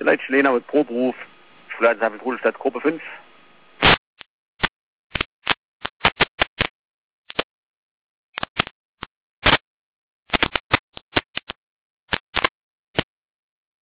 Der Leitsch Lehner mit Pro-Beruf, Schulleiter Rudolstadt Gruppe 5.